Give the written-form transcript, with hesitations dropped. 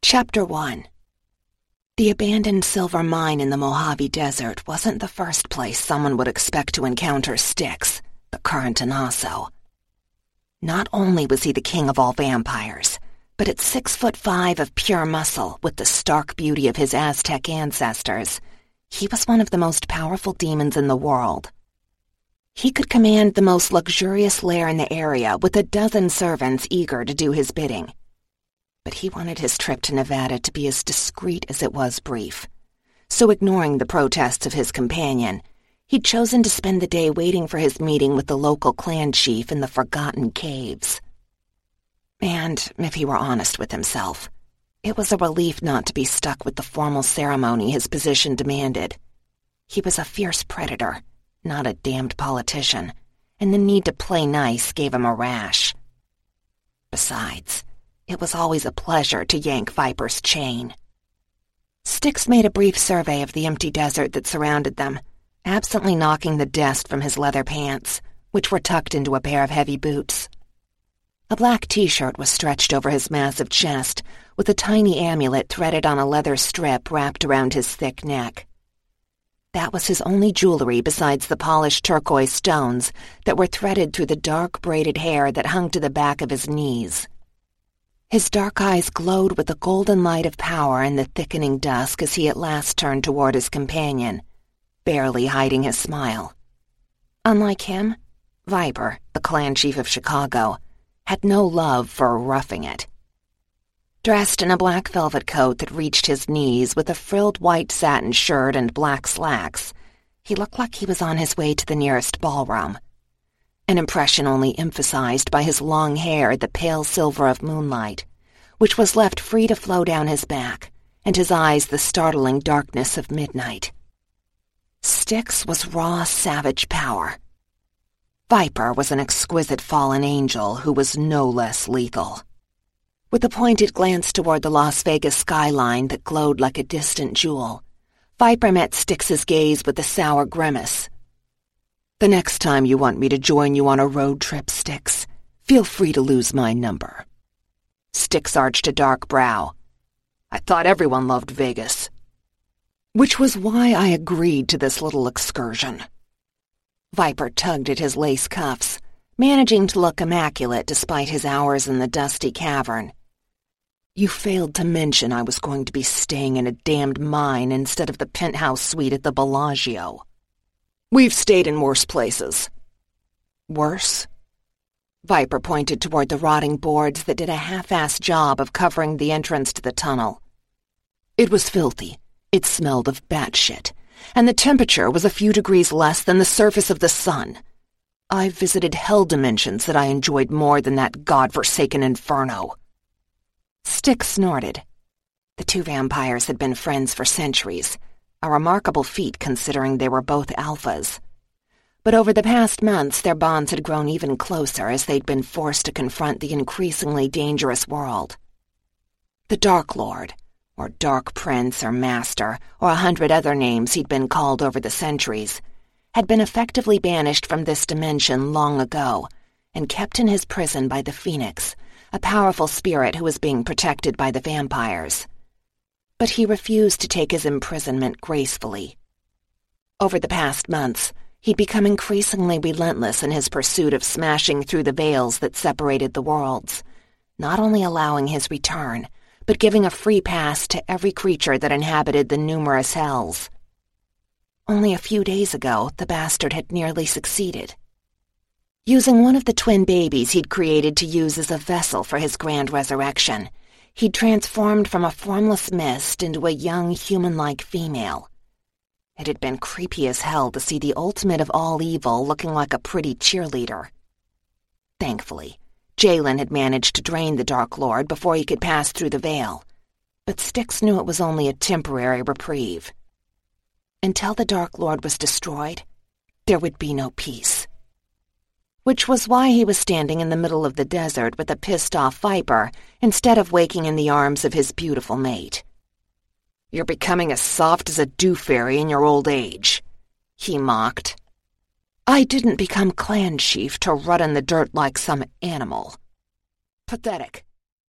Chapter 1. The abandoned silver mine in the Mojave Desert wasn't the first place someone would expect to encounter Styx, the current Anaso. Not only was he the king of all vampires, but at 6'5" of pure muscle with the stark beauty of his Aztec ancestors, he was one of the most powerful demons in the world. He could command the most luxurious lair in the area with a dozen servants eager to do his bidding. But he wanted his trip to Nevada to be as discreet as it was brief. So ignoring the protests of his companion, he'd chosen to spend the day waiting for his meeting with the local clan chief in the Forgotten Caves. And, if he were honest with himself, it was a relief not to be stuck with the formal ceremony his position demanded. He was a fierce predator, not a damned politician, and the need to play nice gave him a rash. Besides, it was always a pleasure to yank Viper's chain. Styx made a brief survey of the empty desert that surrounded them, absently knocking the dust from his leather pants, which were tucked into a pair of heavy boots. A black t-shirt was stretched over his massive chest, with a tiny amulet threaded on a leather strip wrapped around his thick neck. That was his only jewelry besides the polished turquoise stones that were threaded through the dark braided hair that hung to the back of his knees. His dark eyes glowed with the golden light of power in the thickening dusk as he at last turned toward his companion, barely hiding his smile. Unlike him, Viper, the clan chief of Chicago, had no love for roughing it. Dressed in a black velvet coat that reached his knees with a frilled white satin shirt and black slacks, he looked like he was on his way to the nearest ballroom. An impression only emphasized by his long hair, the pale silver of moonlight, which was left free to flow down his back, and his eyes the startling darkness of midnight. Styx was raw, savage power. Viper was an exquisite fallen angel who was no less lethal. With a pointed glance toward the Las Vegas skyline that glowed like a distant jewel, Viper met Styx's gaze with a sour grimace. "The next time you want me to join you on a road trip, Styx, feel free to lose my number." Styx arched a dark brow. "I thought everyone loved Vegas." "Which was why I agreed to this little excursion." Viper tugged at his lace cuffs, managing to look immaculate despite his hours in the dusty cavern. "You failed to mention I was going to be staying in a damned mine instead of the penthouse suite at the Bellagio." "We've stayed in worse places." "Worse?" Viper pointed toward the rotting boards that did a half-assed job of covering the entrance to the tunnel. "It was filthy. It smelled of bat shit, and the temperature was a few degrees less than the surface of the sun. I've visited hell dimensions that I enjoyed more than that godforsaken inferno." Styx snorted. The two vampires had been friends for centuries, a remarkable feat considering they were both alphas. But over the past months, their bonds had grown even closer as they'd been forced to confront the increasingly dangerous world. The Dark Lord, or Dark Prince or Master, or 100 other names he'd been called over the centuries, had been effectively banished from this dimension long ago and kept in his prison by the Phoenix, a powerful spirit who was being protected by the vampires. But he refused to take his imprisonment gracefully. Over the past months, he'd become increasingly relentless in his pursuit of smashing through the veils that separated the worlds, not only allowing his return, but giving a free pass to every creature that inhabited the numerous hells. Only a few days ago, the bastard had nearly succeeded. Using one of the twin babies he'd created to use as a vessel for his grand resurrection, he'd transformed from a formless mist into a young, human-like female. It had been creepy as hell to see the ultimate of all evil looking like a pretty cheerleader. Thankfully, Jalen had managed to drain the Dark Lord before he could pass through the veil, but Styx knew it was only a temporary reprieve. Until the Dark Lord was destroyed, there would be no peace. Which was why he was standing in the middle of the desert with a pissed-off Viper instead of waking in the arms of his beautiful mate. "You're becoming as soft as a dew fairy in your old age," he mocked. "I didn't become clan chief to rot in the dirt like some animal." "Pathetic.